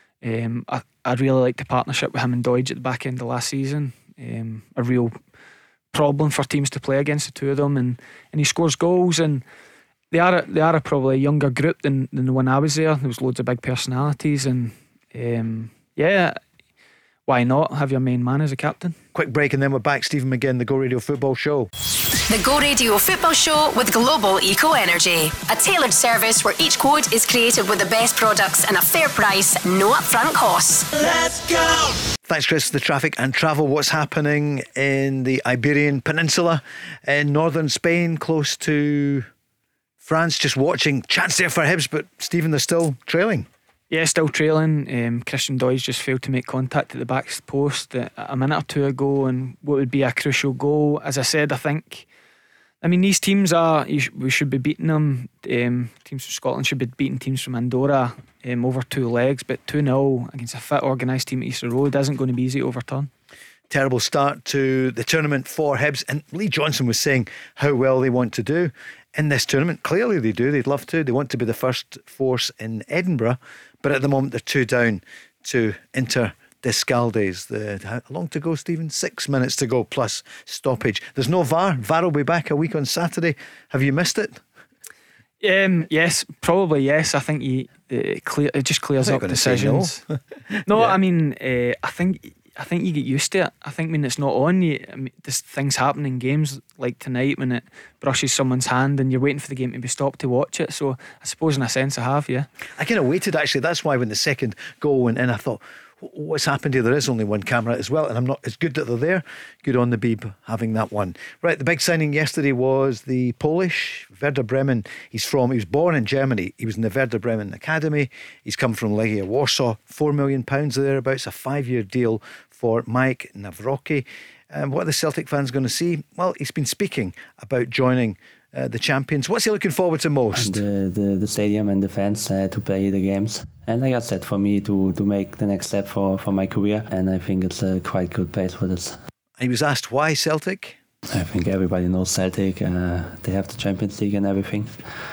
Um, I, I really like the partnership with him and Doidge at the back end of last season. Um, a real problem for teams to play against, the two of them, and, and he scores goals. And they are a, they are a probably a younger group than, than the one I was there. There was loads of big personalities, and um, yeah, why not have your main man as a captain? Quick break and then we're back. Stephen McGinn, the Go Radio Football Show. The Go Radio Football Show with Global Eco Energy. A tailored service where each quote is created with the best products and a fair price, no upfront costs. Let's go! Thanks, Chris. The traffic and travel. What's happening in the Iberian Peninsula in northern Spain, close to France? Just watching. Chance there for Hibs, but Stephen, they're still trailing. Yeah, still trailing. Um, Christian Doige just failed to make contact at the back post a minute or two ago, and what would be a crucial goal. As I said, I think, I mean, these teams are, you sh- we should be beating them. Um, teams from Scotland should be beating teams from Andorra um, over two legs, but two nil against a fit, organised team at Easter Road isn't going to be easy to overturn. Terrible start to the tournament for Hibs, and Lee Johnson was saying how well they want to do in this tournament. Clearly they do. They'd love to. They want to be the first force in Edinburgh, but at the moment they're two down to Inter Descaldes. The, how long to go, Stephen? Six minutes to go plus stoppage. There's no V A R. V A R will be back a week on Saturday. Have you missed it? Um, yes, probably yes. I think you, it, clear, it just clears up decisions. No, no yeah. I mean, uh, I think I think you get used to it. I think when it's not on, you, I mean, this things happen in games like tonight when it brushes someone's hand and you're waiting for the game to be stopped to watch it. So I suppose in a sense I have, yeah. I kind of waited actually. That's why when the second goal went in, I thought, what's happened here? There is only one camera as well, and I'm not. It's good that they're there. Good on the Beeb having that one. Right, the big signing yesterday was the Polish Werder Bremen. He's from. He was born in Germany. He was in the Werder Bremen academy. He's come from Legia Warsaw. Four million pounds or thereabouts. A five-year deal for Mike Nawrocki. Um, what are the Celtic fans going to see? Well, he's been speaking about joining Uh, the champions. What's he looking forward to most? The, the, the stadium and the fans uh, to play the games. And like I said, for me to, to make the next step for, for my career. And I think it's a quite good place for this. He was asked why Celtic? I think everybody knows Celtic. Uh, they have the Champions League and everything.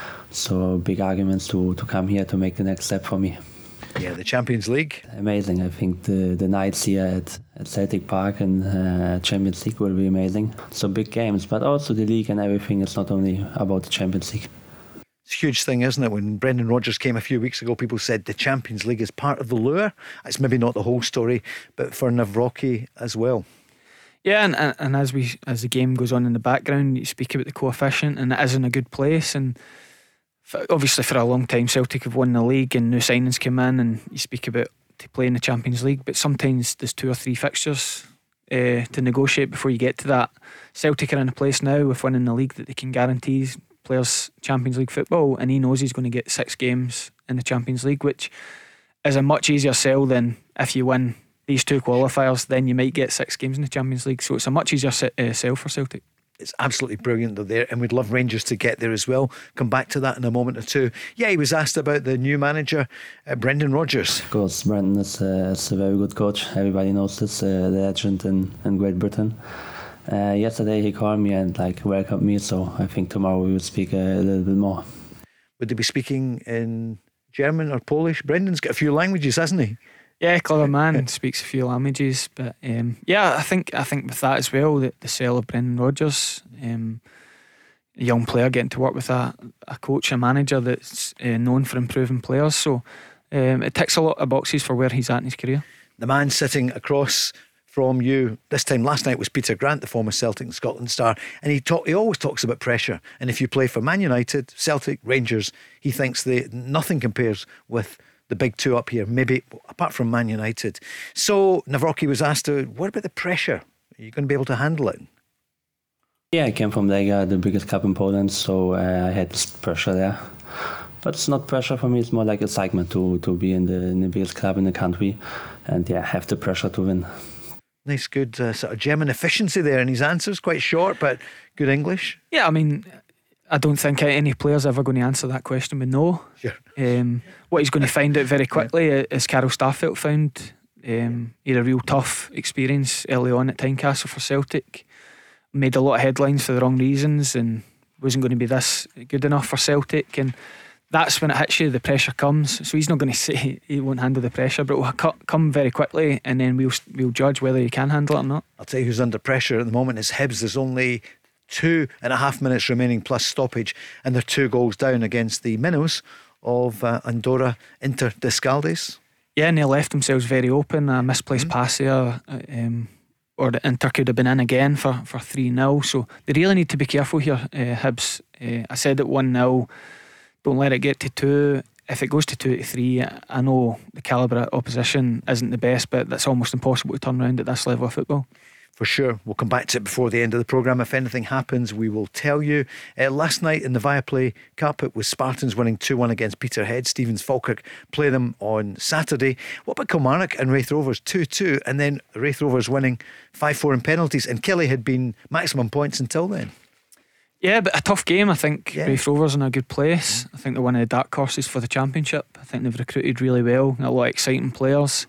So big arguments to, to come here to make the next step for me. Yeah, the Champions League. Amazing. I think the, the nights here at, at Celtic Park and uh, Champions League will be amazing. So big games, but also the league and everything. It's not only about the Champions League. It's a huge thing, isn't it? When Brendan Rodgers came a few weeks ago, people said the Champions League is part of the lure. It's maybe not the whole story, but for Nawrocki as well. Yeah, and, and, and as we as the game goes on in the background, you speak about the coefficient, and it is in a good place. And obviously for a long time Celtic have won the league and new signings come in, and you speak about to play in the Champions League, but sometimes there's two or three fixtures uh, to negotiate before you get to that. Celtic are in a place now with winning the league that they can guarantee players Champions League football, and he knows he's going to get six games in the Champions League, which is a much easier sell than if you win these two qualifiers then you might get six games in the Champions League. So it's a much easier uh, sell for Celtic. It's absolutely brilliant they're there, and we'd love Rangers to get there as well. Come back to that in a moment or two. Yeah, he was asked about the new manager, uh, Brendan Rodgers. Of course, Brendan is, uh, is a very good coach. Everybody knows this, uh, the legend in, in Great Britain. Uh, yesterday he called me and like welcomed me, so I think tomorrow we will speak a, a little bit more. Would they be speaking in German or Polish? Brendan's got a few languages, hasn't he? Yeah, clever man, speaks a few languages, but um, yeah, I think I think with that as well, the, the sale of Brendan Rodgers, um, a young player getting to work with a, a coach, a manager that's uh, known for improving players, so um, it ticks a lot of boxes for where he's at in his career. The man sitting across from you this time last night was Peter Grant, the former Celtic and Scotland star, and he talk, he always talks about pressure, and if you play for Man United, Celtic, Rangers, he thinks they nothing compares with the big two up here, maybe apart from Man United. So Nawrocki was asked, uh, what about the pressure? Are you going to be able to handle it? Yeah, I came from Legia, the biggest club in Poland, so uh, I had this pressure there. But it's not pressure for me, it's more like excitement to, to be in the, in the biggest club in the country, and yeah, have the pressure to win. Nice, good uh, sort of German efficiency there, and his answer's quite short, but good English. Yeah, I mean, I don't think any player's ever going to answer that question with no. Sure. Um, what he's going to find out very quickly, yeah. As Carol Starfelt found, um, he had a real tough experience early on at Tynecastle for Celtic. Made a lot of headlines for the wrong reasons and wasn't going to be this good enough for Celtic. And that's when it hits you, the pressure comes. So he's not going to say he won't handle the pressure, but it will come very quickly, and then we'll we'll judge whether he can handle it or not. I'll tell you who's under pressure at the moment is Hibs. There's only two and a half minutes remaining plus stoppage, and they're two goals down against the minnows of uh, Andorra Inter Descaldes. Yeah, and they left themselves very open. A misplaced mm-hmm. pass there, um, or the Inter could have been in again for, for three nil. So they really need to be careful here, uh, Hibs. Uh, I said it one nil, don't let it get to two. If it goes to two to three, I know the calibre of opposition isn't the best, but that's almost impossible to turn around at this level of football. For sure. We'll come back to it before the end of the programme. If anything happens, we will tell you. Uh, last night in the Viaplay Cup, it was Spartans winning two one against Peterhead. Stevens Falkirk play them on Saturday. What about Kilmarnock and Wraith Rovers? two two, and then Wraith Rovers winning five four in penalties, and Kelly had been maximum points until then. Yeah, but a tough game. I think yeah. Wraith Rovers in a good place. I think they're one of the dark horses for the championship. I think they've recruited really well, a lot of exciting players.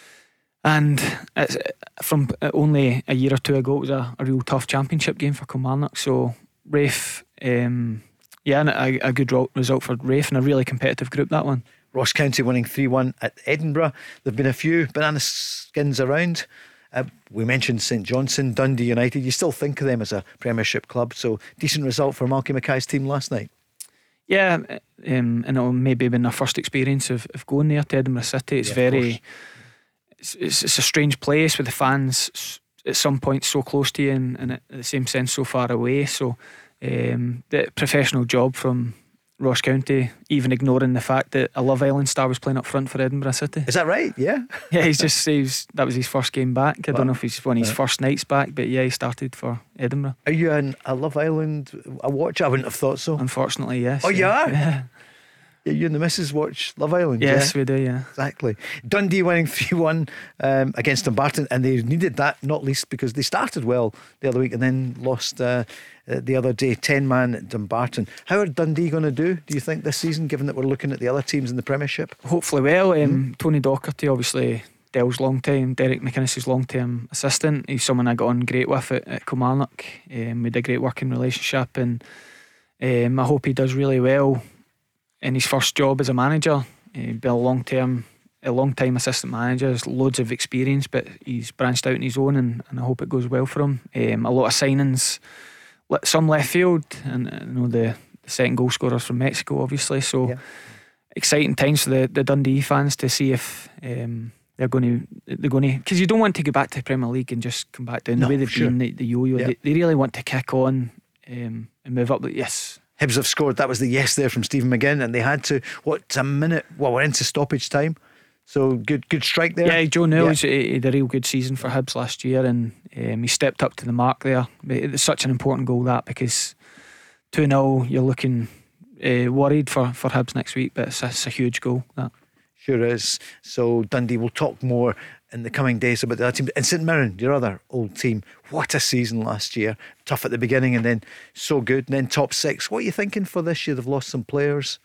And it's, from only a year or two ago, it was a, a real tough championship game for Kilmarnock. So Wraith, um, yeah, and a, a good result for Wraith, and a really competitive group, that one. Ross County winning three one at Edinburgh. There have been a few banana skins around. Uh, we mentioned St Johnstone, Dundee United. You still think of them as a Premiership club. So decent result for Malky Mackay's team last night. Yeah, um, and it'll maybe been their first experience of, of going there to Edinburgh City. It's yeah, very... It's, it's, it's a strange place with the fans at some point so close to you, and, and at the same sense so far away. So um, the professional job from Ross County, even ignoring the fact that a Love Island star was playing up front for Edinburgh City. Is that right? Yeah. Yeah, he's just he's, that was his first game back. I wow. don't know if he's one of his yeah. first nights back, but yeah, he started for Edinburgh. Are you an, a Love Island a watcher? I wouldn't have thought so. Unfortunately, yes. Oh, yeah. You are? Yeah. Yeah, you and the missus watch Love Island. Yes, yeah? we do, yeah. Exactly. Dundee winning three one um, against Dumbarton, and they needed that, not least because they started well the other week and then lost uh, uh, the other day, ten man at Dumbarton. How are Dundee going to do, do you think, this season, given that we're looking at the other teams in the Premiership? Hopefully well. Um, mm-hmm. Tony Docherty, obviously Dell's long time, Derek McInnes's long term assistant. He's someone I got on great with at, at Kilmarnock. Um, we had a great working relationship, and um, I hope he does really well in his first job as a manager. He's been a long term a long time assistant manager, has loads of experience, but he's branched out on his own, and, and I hope it goes well for him. Um, a lot of signings, some left field, and you know the, the second goal scorers from Mexico, obviously. So yeah. exciting times for the, the Dundee fans to see if um, they're going to they're going to because you don't want to go back to the Premier League and just come back down no, the way they've sure. been the, the yo-yo. Yeah. They, they really want to kick on um, and move up. Yes. Hibs have scored. That was the yes there from Stephen McGinn, and they had to. What a minute! Well, we're into stoppage time, so good, good strike there. Yeah, Joe Newell's yeah. had a real good season for Hibs last year, and um, he stepped up to the mark there. It's such an important goal, that, because two nil, you're looking uh, worried for for Hibs next week, but it's, it's a huge goal. That sure is. So Dundee, will talk more in the coming days about the other team. And St Mirren, your other old team, what a season last year. Tough at the beginning and then so good, and then top six. What are you thinking for this year? They've lost some players.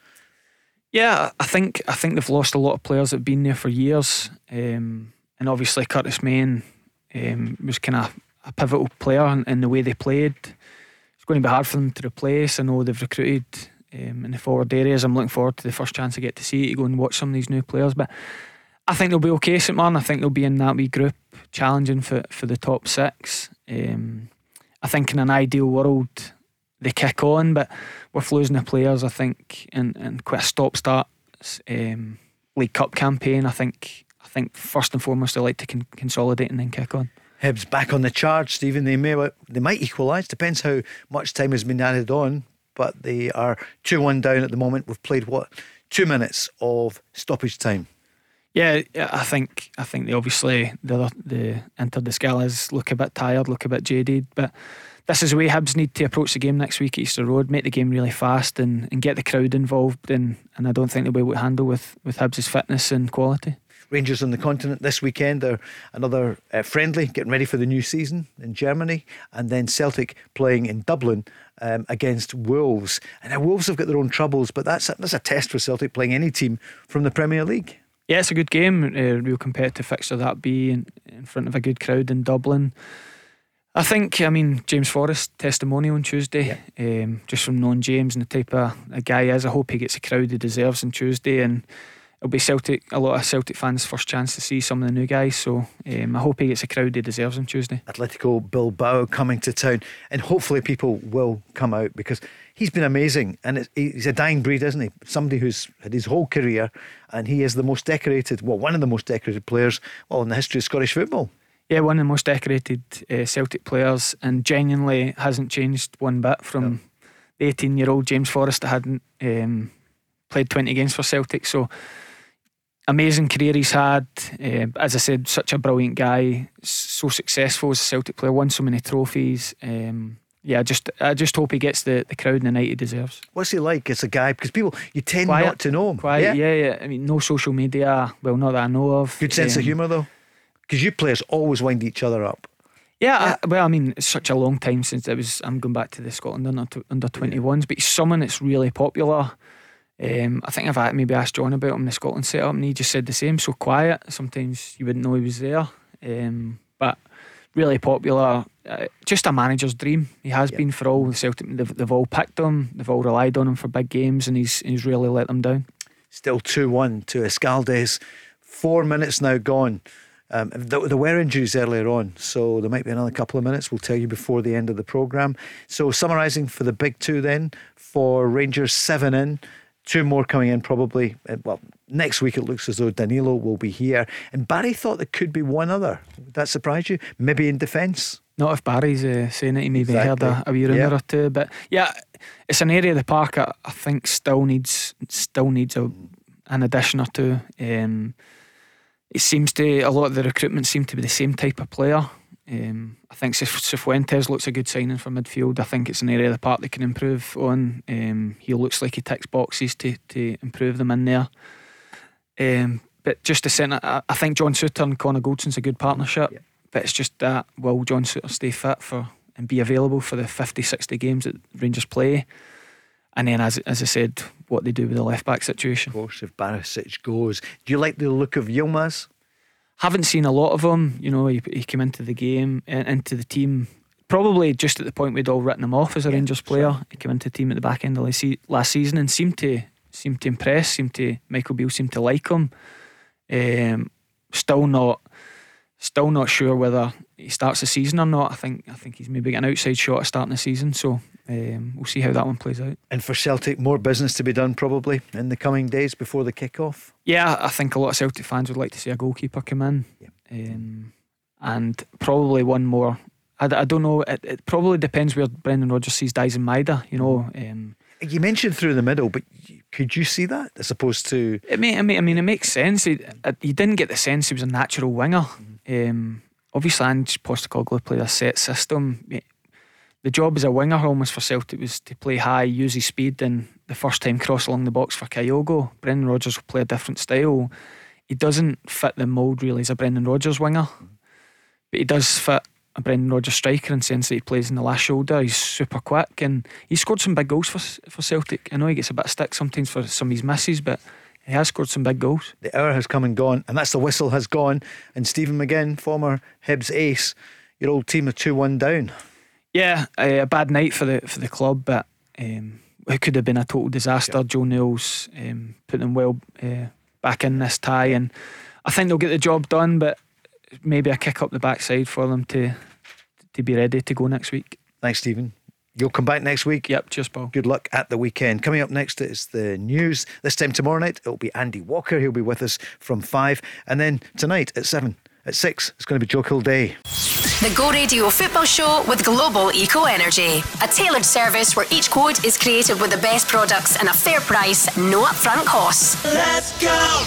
Yeah, I think I think they've lost a lot of players that have been there for years, um, and obviously Curtis Main um, was kind of a pivotal player in, in the way they played. It's going to be hard for them to replace. I know they've recruited um, in the forward areas. I'm looking forward to the first chance I get to see to go and watch some of these new players, but I think they'll be okay, St Mirren. I think they'll be in that wee group challenging for, for the top six. Um, I think in an ideal world they kick on, but with losing the players, I think, and, and quite a stop-start um, League Cup campaign, I think I think first and foremost they like to con- consolidate and then kick on. Hibs back on the charge, Stephen. They may they might equalise. Depends how much time has been added on, but they are two one down at the moment. We've played what two minutes of stoppage time. Yeah, I think I think they obviously the the Inter Descaldes look a bit tired, look a bit jaded, but this is the way Hibs need to approach the game next week at Easter Road. Make the game really fast and, and get the crowd involved, and, and I don't think they'll be able to handle with, with Hibs' fitness and quality. Rangers on the continent this weekend. They're another uh, friendly, getting ready for the new season in Germany, and then Celtic playing in Dublin um, against Wolves. And now Wolves have got their own troubles, but that's a, that's a test for Celtic playing any team from the Premier League. Yeah, it's a good game, a real competitive fixture that be in, in front of a good crowd in Dublin. I think, I mean, James Forrest testimonial on Tuesday, yeah. um, just from knowing James and the type of a guy he is. I hope he gets the crowd he deserves on Tuesday, and it'll be Celtic, a lot of Celtic fans' first chance to see some of the new guys. So um, I hope he gets a crowd he deserves on Tuesday. Atletico Bilbao coming to town, and hopefully people will come out, because he's been amazing, and it's, he's a dying breed, isn't he? Somebody who's had his whole career, and he is the most decorated, well, one of the most decorated players, well, in the history of Scottish football. Yeah, one of the most decorated uh, Celtic players, and genuinely hasn't changed one bit from no. the eighteen year old James Forrest that hadn't um, played twenty games for Celtic. So amazing career he's had. Uh, as I said, such a brilliant guy, so successful as a Celtic player, won so many trophies. Um, yeah, I just I just hope he gets the, the crowd and the night he deserves. What's he like as a guy? Because people, you tend quiet, not to know him. Quiet, yeah. yeah, yeah. I mean, no social media. Well, not that I know of. Good sense um, of humour though. Because you players always wind each other up. Yeah, yeah. I, well, I mean, it's such a long time since it was. I'm going back to the Scotland under under twenty-ones, but he's someone that's really popular. Um, I think I've maybe asked John about him in the Scotland setup, and he just said the same. So quiet. Sometimes you wouldn't know he was there, um, but really popular. Uh, just a manager's dream. He has yep. been for all the Celtic. They've, they've all picked him. They've all relied on him for big games, and he's he's really let them down. Still two one to Escaldes. Four minutes now gone. Um, there, there were injuries earlier on, so there might be another couple of minutes. We'll tell you before the end of the programme. So summarising for the big two then, for Rangers, seven in, two more coming in probably. Well, next week it looks as though Danilo will be here. And Barry thought there could be one other. Would that surprise you? Maybe in defence? Not if Barry's uh, saying it. He maybe exactly. heard a, a wee rumour yep. or two. But yeah, it's an area of the park I, I think still needs still needs a, an addition or two. Um, It seems to, a lot of the recruitment seem to be the same type of player. Um, I think Cifuentes looks a good signing for midfield. I think it's an area of the park they can improve on. Um, he looks like he ticks boxes to, to improve them in there. Um, but just the centre, I, I think John Souttar and Connor Goldson's a good partnership. Yep. But it's just that, will John Souttar stay fit for and be available for the fifty, sixty games that Rangers play? And then, as as I said, what they do with the left back situation. Of course, if Barisic goes, do you like the look of Yilmaz? Haven't seen a lot of him. You know, he, he came into the game, into the team, probably just at the point we'd all written him off as a yeah, Rangers player. Sure. He came into the team at the back end of last season and seemed to seemed to impress. Seemed to Michael Beale seemed to like him. Um, still not, still not sure whether he starts the season or not. I think I think he's maybe got an outside shot at starting the season. So. Um, we'll see how that one plays out. And for Celtic, more business to be done probably in the coming days before the kick-off. Yeah, I think a lot of Celtic fans would like to see a goalkeeper come in. Yeah. Um, and probably one more. I, I don't know, it, it probably depends where Brendan Rodgers sees Daizen Maeda, you know. Um, you mentioned through the middle, but could you see that as opposed to... It may, I, mean, I mean, it makes sense. He, he didn't get the sense he was a natural winger. Mm-hmm. Um, obviously, Ange Postecoglou played a set system. The job as a winger almost for Celtic was to play high, use his speed, and the first time cross along the box for Kyogo. Brendan Rodgers will play a different style. He doesn't fit the mould really as a Brendan Rodgers winger, but he does fit a Brendan Rodgers striker in the sense that he plays in the last shoulder. He's super quick and he scored some big goals for for Celtic. I know he gets a bit of stick sometimes for some of his misses, but he has scored some big goals. The hour has come and gone, and that's the whistle has gone. And Stephen McGinn, former Hibs ace, your old team are two one down. Yeah, a, a bad night for the for the club, but um, it could have been a total disaster. Yeah. Joe Neill's um, put them well uh, back in this tie, and I think they'll get the job done, but maybe a kick up the backside for them to to be ready to go next week. Thanks, Stephen. You'll come back next week. Yep, cheers, Paul. Good luck at the weekend. Coming up next is the news. This time tomorrow night it'll be Andy Walker. He'll be with us from five, and then tonight at seven. At six, it's going to be Joe Kilday. The Go Radio Football Show with Global Eco Energy. A tailored service where each quote is created with the best products and a fair price, no upfront costs. Let's go!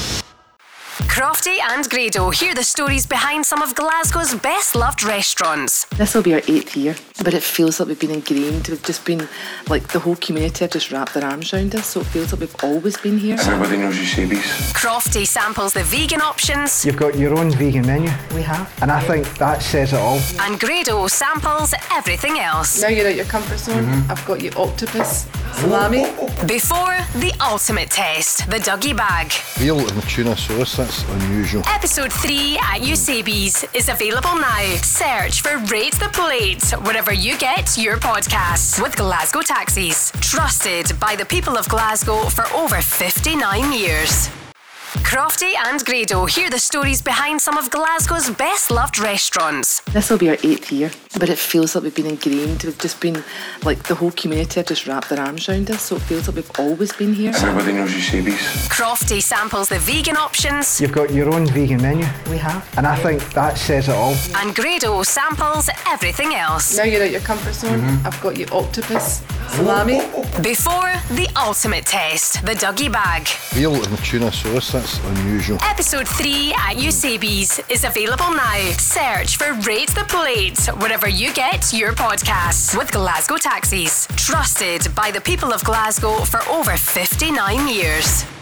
Crofty and Grado hear the stories behind some of Glasgow's best loved restaurants. This will be our eighth year, but it feels like we've been ingrained. We've just been, like, the whole community have just wrapped their arms around us, so it feels like we've always been here. Everybody knows Eusebius. Crofty samples the vegan options. You've got your own vegan menu. We have. And I think that says it all. And Grado samples everything else. Now you're out your comfort zone. Mm-hmm. I've got you octopus, salami. Before the ultimate test, the Dougie Bag. Veal and tuna sauce, that's unusual. Episode three at Eusebius is available now. Search for Rate the Plate wherever you get your podcasts. With Glasgow Taxis. Trusted by the people of Glasgow for over fifty-nine years. Crofty and Grado hear the stories behind some of Glasgow's best loved restaurants. This will be our eighth year, but it feels like we've been ingrained. We've just been, like, the whole community have just wrapped their arms around us, so it feels like we've always been here. Everybody knows Eusebi's. Crofty samples the vegan options. You've got your own vegan menu. We have. And I think that says it all. And Grado samples everything else. Now you're out your comfort zone. Mm-hmm. I've got you octopus, salami. Before the ultimate test, the Dougie Bag. Veal and tuna sauce, that's unusual. Episode three at Eusebi's is available now. Search for Rate the Plate wherever you get your podcasts. With Glasgow Taxis. Trusted by the people of Glasgow for over fifty-nine years.